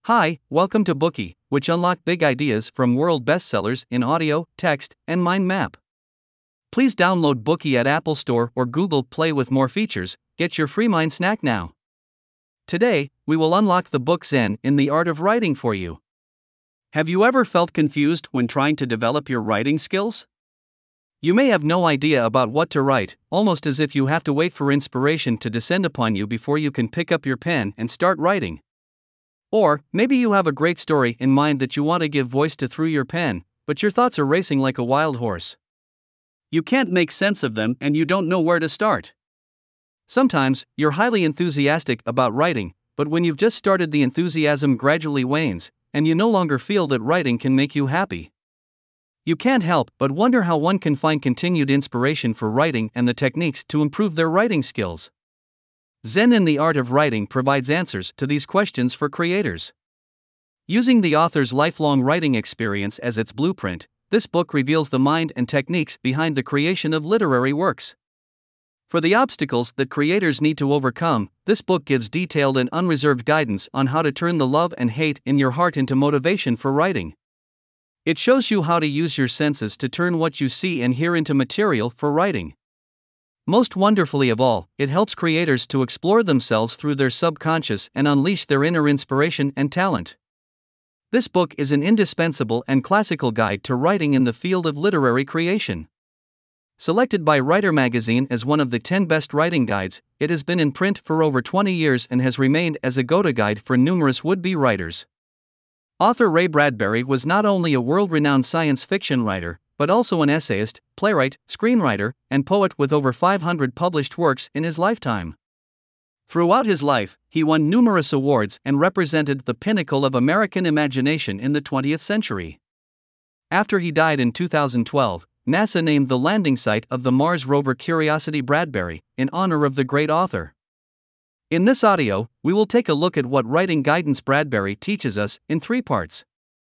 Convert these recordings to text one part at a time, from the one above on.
Hi, welcome to Bookey, which unlock big ideas from world bestsellers in audio, text, and mind map. Please download Bookey at Apple Store or Google Play with more features. Get your free mind snack now. Today, we will unlock the book Zen in the Art of Writing for you. Have you ever felt confused when trying to develop your writing skills? You may have no idea about what to write, almost as if you have to wait for inspiration to descend upon you before you can pick up your pen and start writing. Or, maybe you have a great story in mind that you want to give voice to through your pen, but your thoughts are racing like a wild horse. You can't make sense of them and you don't know where to start. Sometimes, you're highly enthusiastic about writing, but when you've just started, the enthusiasm gradually wanes, and you no longer feel that writing can make you happy. You can't help but wonder how one can find continued inspiration for writing and the techniques to improve their writing skills. Zen in the Art of Writing provides answers to these questions for creators. Using the author's lifelong writing experience as its blueprint, this book reveals the mind and techniques behind the creation of literary works. For the obstacles that creators need to overcome, this book gives detailed and unreserved guidance on how to turn the love and hate in your heart into motivation for writing. It shows you how to use your senses to turn what you see and hear into material for writing. Most wonderfully of all, it helps creators to explore themselves through their subconscious and unleash their inner inspiration and talent. This book is an indispensable and classical guide to writing in the field of literary creation. Selected by Writer Magazine as one of the 10 best writing guides, it has been in print for over 20 years and has remained as a go-to guide for numerous would-be writers. Author Ray Bradbury was not only a world-renowned science fiction writer, but also an essayist, playwright, screenwriter, and poet with over 500 published works in his lifetime. Throughout his life, he won numerous awards and represented the pinnacle of American imagination in the 20th century. After he died in 2012, NASA named the landing site of the Mars rover Curiosity Bradbury, in honor of the great author. In this audio, we will take a look at what writing guidance Bradbury teaches us in 3 parts.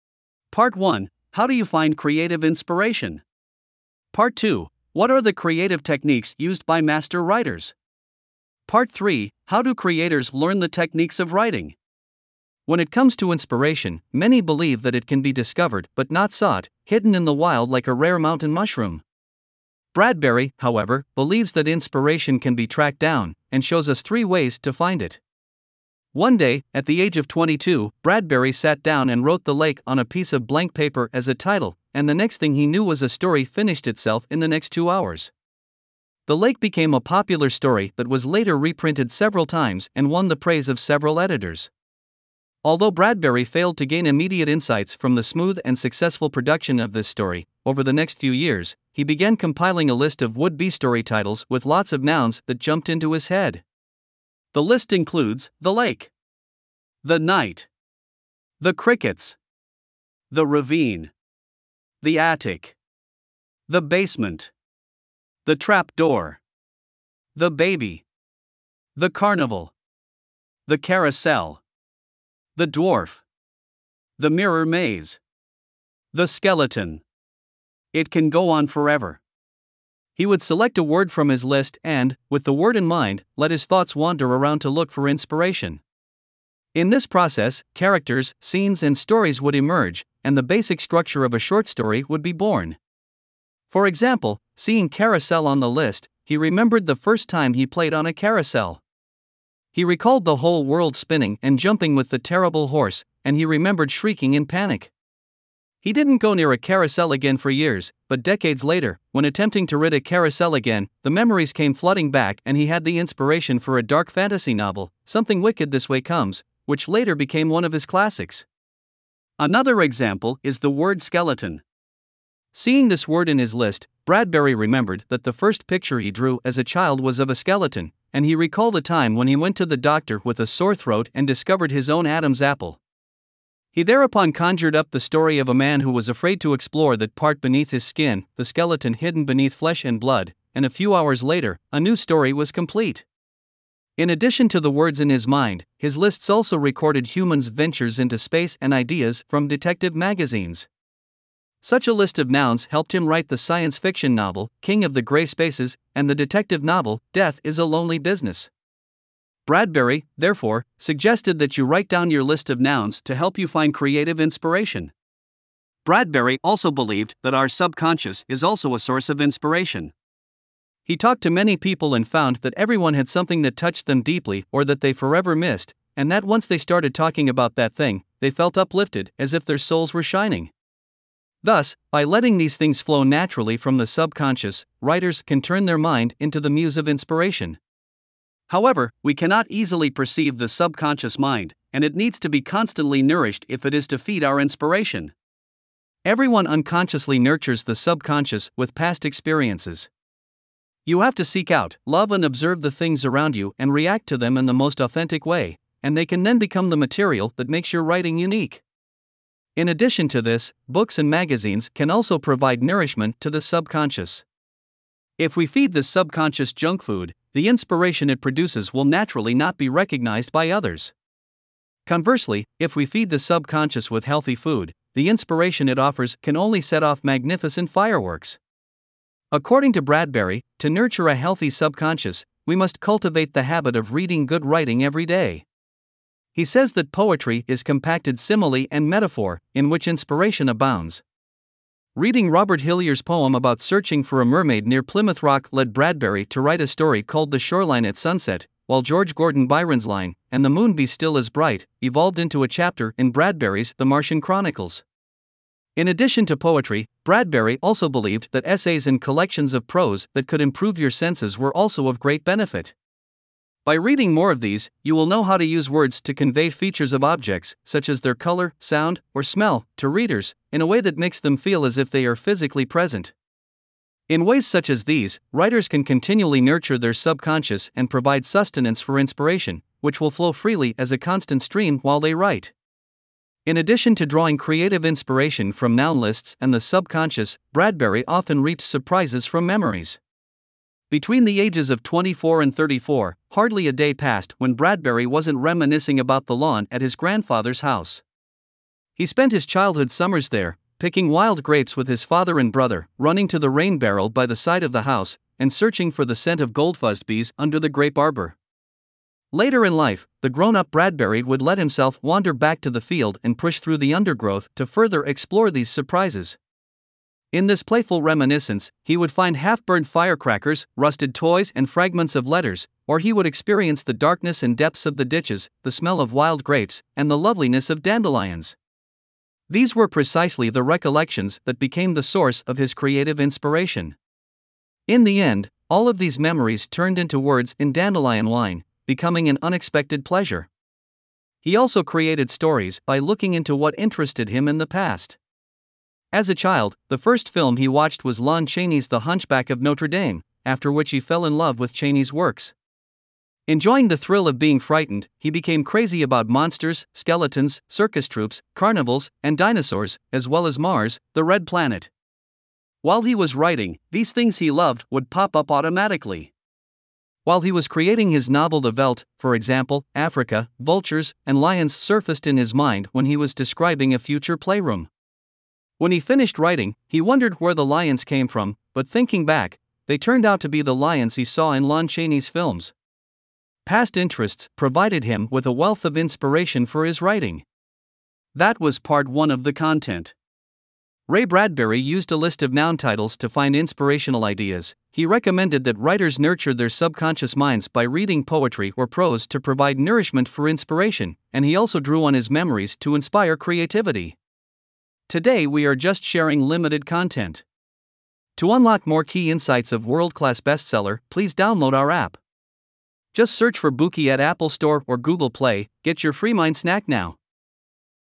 Part 1. How do you find creative inspiration? Part 2. What are the creative techniques used by master writers? Part 3. How do creators learn the techniques of writing? When it comes to inspiration, many believe that it can be discovered but not sought, hidden in the wild like a rare mountain mushroom. Bradbury, however, believes that inspiration can be tracked down, and shows us 3 ways to find it. One day, at the age of 22, Bradbury sat down and wrote "The Lake" on a piece of blank paper as a title, and the next thing he knew was a story finished itself in the next 2 hours. "The Lake" became a popular story that was later reprinted several times and won the praise of several editors. Although Bradbury failed to gain immediate insights from the smooth and successful production of this story, over the next few years, he began compiling a list of would-be story titles with lots of nouns that jumped into his head. The list includes the lake, the night, the crickets, the ravine, the attic, the basement, the trap door, the baby, the carnival, the carousel, the dwarf, the mirror maze, the skeleton. It can go on forever. He would select a word from his list and, with the word in mind, let his thoughts wander around to look for inspiration. In this process, characters, scenes, and stories would emerge, and the basic structure of a short story would be born. For example, seeing carousel on the list, he remembered the first time he played on a carousel. He recalled the whole world spinning and jumping with the terrible horse, and he remembered shrieking in panic. He didn't go near a carousel again for years, but decades later, when attempting to rid a carousel again, the memories came flooding back and he had the inspiration for a dark fantasy novel, Something Wicked This Way Comes, which later became one of his classics. Another example is the word skeleton. Seeing this word in his list, Bradbury remembered that the first picture he drew as a child was of a skeleton, and he recalled a time when he went to the doctor with a sore throat and discovered his own Adam's apple. He thereupon conjured up the story of a man who was afraid to explore that part beneath his skin, the skeleton hidden beneath flesh and blood, and a few hours later, a new story was complete. In addition to the words in his mind, his lists also recorded humans' ventures into space and ideas from detective magazines. Such a list of nouns helped him write the science fiction novel, King of the Gray Spaces, and the detective novel, Death is a Lonely Business. Bradbury, therefore, suggested that you write down your list of nouns to help you find creative inspiration. Bradbury also believed that our subconscious is also a source of inspiration. He talked to many people and found that everyone had something that touched them deeply or that they forever missed, and that once they started talking about that thing, they felt uplifted, as if their souls were shining. Thus, by letting these things flow naturally from the subconscious, writers can turn their mind into the muse of inspiration. However, we cannot easily perceive the subconscious mind, and it needs to be constantly nourished if it is to feed our inspiration. Everyone unconsciously nurtures the subconscious with past experiences. You have to seek out, love, and observe the things around you and react to them in the most authentic way, and they can then become the material that makes your writing unique. In addition to this, books and magazines can also provide nourishment to the subconscious. If we feed the subconscious junk food, the inspiration it produces will naturally not be recognized by others. Conversely, if we feed the subconscious with healthy food, the inspiration it offers can only set off magnificent fireworks. According to Bradbury, to nurture a healthy subconscious, we must cultivate the habit of reading good writing every day. He says that poetry is compacted simile and metaphor, in which inspiration abounds. Reading Robert Hillier's poem about searching for a mermaid near Plymouth Rock led Bradbury to write a story called The Shoreline at Sunset, while George Gordon Byron's line, "And the moon be still as bright," evolved into a chapter in Bradbury's The Martian Chronicles. In addition to poetry, Bradbury also believed that essays and collections of prose that could improve your senses were also of great benefit. By reading more of these, you will know how to use words to convey features of objects, such as their color, sound, or smell, to readers, in a way that makes them feel as if they are physically present. In ways such as these, writers can continually nurture their subconscious and provide sustenance for inspiration, which will flow freely as a constant stream while they write. In addition to drawing creative inspiration from noun lists and the subconscious, Bradbury often reaps surprises from memories. Between the ages of 24 and 34, hardly a day passed when Bradbury wasn't reminiscing about the lawn at his grandfather's house. He spent his childhood summers there, picking wild grapes with his father and brother, running to the rain barrel by the side of the house, and searching for the scent of goldfuzzed bees under the grape arbor. Later in life, the grown-up Bradbury would let himself wander back to the field and push through the undergrowth to further explore these surprises. In this playful reminiscence, he would find half-burned firecrackers, rusted toys, and fragments of letters, or he would experience the darkness and depths of the ditches, the smell of wild grapes, and the loveliness of dandelions. These were precisely the recollections that became the source of his creative inspiration. In the end, all of these memories turned into words in dandelion wine, becoming an unexpected pleasure. He also created stories by looking into what interested him in the past. As a child, the first film he watched was Lon Chaney's The Hunchback of Notre Dame, after which he fell in love with Chaney's works. Enjoying the thrill of being frightened, he became crazy about monsters, skeletons, circus troupes, carnivals, and dinosaurs, as well as Mars, the red planet. While he was writing, these things he loved would pop up automatically. While he was creating his novel The Veldt, for example, Africa, vultures, and lions surfaced in his mind when he was describing a future playroom. When he finished writing, he wondered where the lions came from, but thinking back, they turned out to be the lions he saw in Lon Chaney's films. Past interests provided him with a wealth of inspiration for his writing. That was part 1 of the content. Ray Bradbury used a list of noun titles to find inspirational ideas. He recommended that writers nurture their subconscious minds by reading poetry or prose to provide nourishment for inspiration, and he also drew on his memories to inspire creativity. Today we are just sharing limited content. To unlock more key insights of world-class bestseller, please download our app. Just search for Bookey at Apple Store or Google Play. Get your free mind snack now.